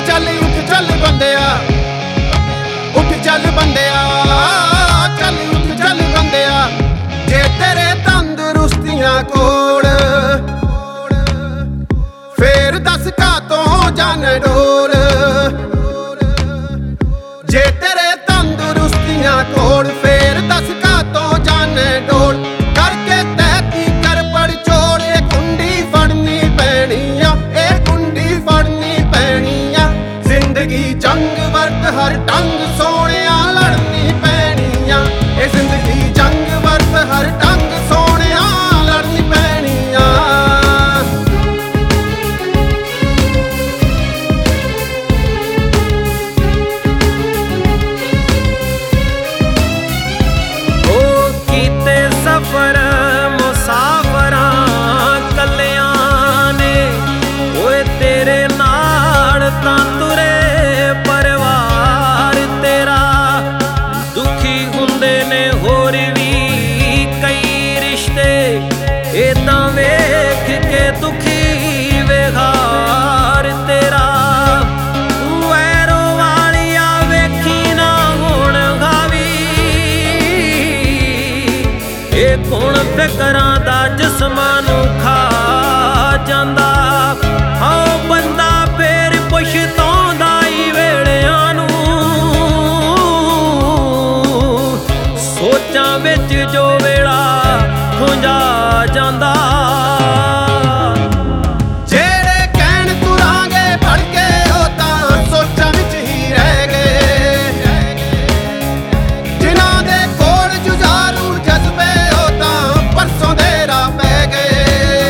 ਚੱਲ ਬੰਦਿਆ, ਉੱਠ ਚੱਲ ਬੰਦਿਆ, ਚੱਲ ਉੱਠ ਚੱਲ ਬੰਦਿਆ। ਜੇ ਤੇਰੇ ਤੰਦਰੁਸਤੀਆਂ ਕੋਲ ਫੇਰ ਦੱਸ ਕਾਤੋਂ ਜਾਣੇ ਡੋਲ। ਜੇ ਤੇਰੇ ਤੰਦਰੁਸਤੀਆਂ ਕੋਲ ਫੇਰ ਦੱਸ ਕਾਤੋਂ ਜਾਣੇ ਡੋਲ। ਕਰਕੇ ਤੈਤੀ ਕਰ ਪੜ ਚੋੜ, ਇਹ ਕੁੰਡੀ ਫੜਨੀ ਪੈਣੀ ਆ, ਇਹ ਕੁੰਡੀ ਫੜਨੀ ਪੈਣੀ ਆ। ਜ਼ਿੰਦਗੀ ਜੰਗ ਵਰਤ ਹਰ ਟੰਗ ਸੋਹਣਿਆ ਲੜਨੀ ਪੈਣੀ ਆ, ਇਹ ਜ਼ਿੰਦਗੀ ਜੰਗ ਵਰਤ ਹਰ ਟੰਗ ਸੋਹਣਿਆ ਲੜਨੀ ਪੈਣੀ ਆ। ਸਫਰ ਮੁਸਾਫਰਾਂ ਕੱਲਿਆਂ ਨੇ, ਓਏ ਤੇਰੇ ਨਾਲ ਤਾਂ ਤੁਰੇ ਪਰਿਵਾਰ ਤੇਰਾ। ਦੁਖੀ ਹੁੰਦੇ ਨੇ ਹੋਰ ਵੀ ਕਈ ਰਿਸ਼ਤੇ, ਏਦਾਂ ਵੇਖ ਕੇ ਦੁਖੀ ਵਿਹਾਰ ਤੇਰਾ। ਵੈਰੋ ਵਾਲੀਆ ਵੇਖੀ ਨਾ ਹੁਣ ਗਾਵੀ, ਇਹ ਕੌਣ ਫਿਕਰਾਂ ਦਾ ਜਿਸਮਾਂ ਨੂੰ ਖਾ ਜਾਂਦਾ। ਹਾਂ ਬੰਦਾ ਫੇਰ ਪਛਤਾਉਂਦਾ ਈ ਵੇਲਿਆਂ ਨੂੰ, ਸੋਚਾਂ ਵਿੱਚ ਜੋ ਵੇਲਾ ਖੁੰਝਾ ਜਾਂਦਾ। ਜਿਹੜੇ ਕਹਿਣ ਤੁਰਾਂਗੇ ਫੜ ਕੇ ਉਹ ਤਾਂ ਸੋਚਾਂ ਵਿੱਚ ਹੀ ਰਹਿ ਗਏ, ਜਿਨ੍ਹਾਂ ਦੇ ਕੋਲ ਜੁਝਾਰੂ ਜਜ਼ਬੇ ਉਹ ਤਾਂ ਪਰਸੋਂ ਦੇ ਰਾਹ ਪੈ ਗਏ।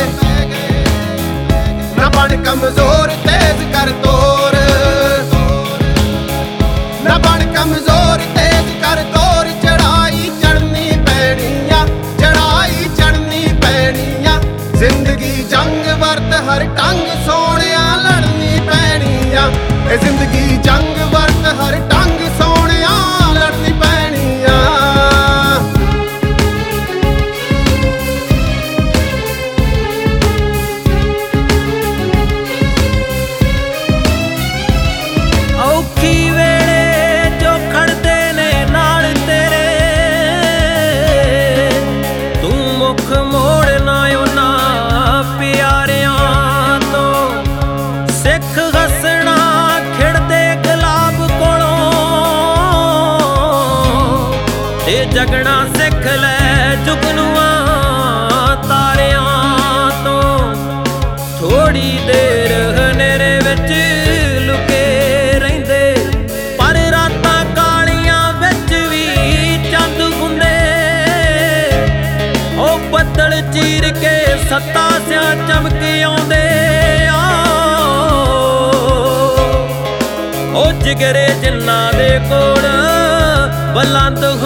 ਨਾ ਬਣ ਕਮਜ਼ੋਰ ਤੇਜ਼ ਕਰ ਤੋਰ, ਨਾ ਬਣ ਕਮਜ਼ੋਰ ਤੇਜ਼ ਕਰ ਤੋਰ। ਚੜਾਈ ਚੜਨੀ ਪੈਣੀ ਆ, ਚੜਾਈ ਚੜਨੀ ਪੈਣੀ ਆ। ਜ਼ਿੰਦਗੀ ਜੰਗ ਵਰਤ ਹਰ ਟੰਗ ਸੋਹਣਿਆ ਲੜਨੀ ਪੈਣੀ ਆ, ਇਹ ਜ਼ਿੰਦਗੀ ਜੰਗ ਵਰਤ ਹਰ ਟੰਗ ਸੋਹਣਿਆ ਲੜਨੀ ਪੈਣੀ ਆ। ਔਖੀ ਵੇਲੇ ਜੋ ਖੜਦੇ ਨੇ ਨਾਲ ਤੇਰੇ, ਤੂੰ ਮੁੱਖ ਮੋੜਨਾ ਉਹਨਾਂ ਪਿਆਰਿਆਂ ਤੋਂ। ਸਿੱਖ ਹੱਸਣਾ ਖਿੜਦੇ ਗੁਲਾਬ ਕੋਲੋਂ, ਤੇ ਜਗਣਾ ਸਿੱਖ ਲੈ ਜੁਗਨੂਆਂ ਤਾਰਿਆਂ ਤੋਂ। ਥੋੜੀ ਦੇਰ ਹਨੇਰੇ ਵਿੱਚ ਲੁਕੇ ਰਹਿੰਦੇ, ਪਰ ਰਾਤਾਂ ਕਾਲੀਆਂ ਵਿੱਚ ਵੀ ਚੰਦ ਹੁੰਦੇ। ਉਹ ਬੱਦਲ ਚੀਰ ਕੇ ਸੱਤਾ ਸਿਆਂ ਚਮਕ ਆਉਂਦੇ ਆ, ਉਹ ਜਿਗਰੇ ਜਿਨ੍ਹਾਂ ਦੇ ਕੋਲ ਬੁਲੰਦ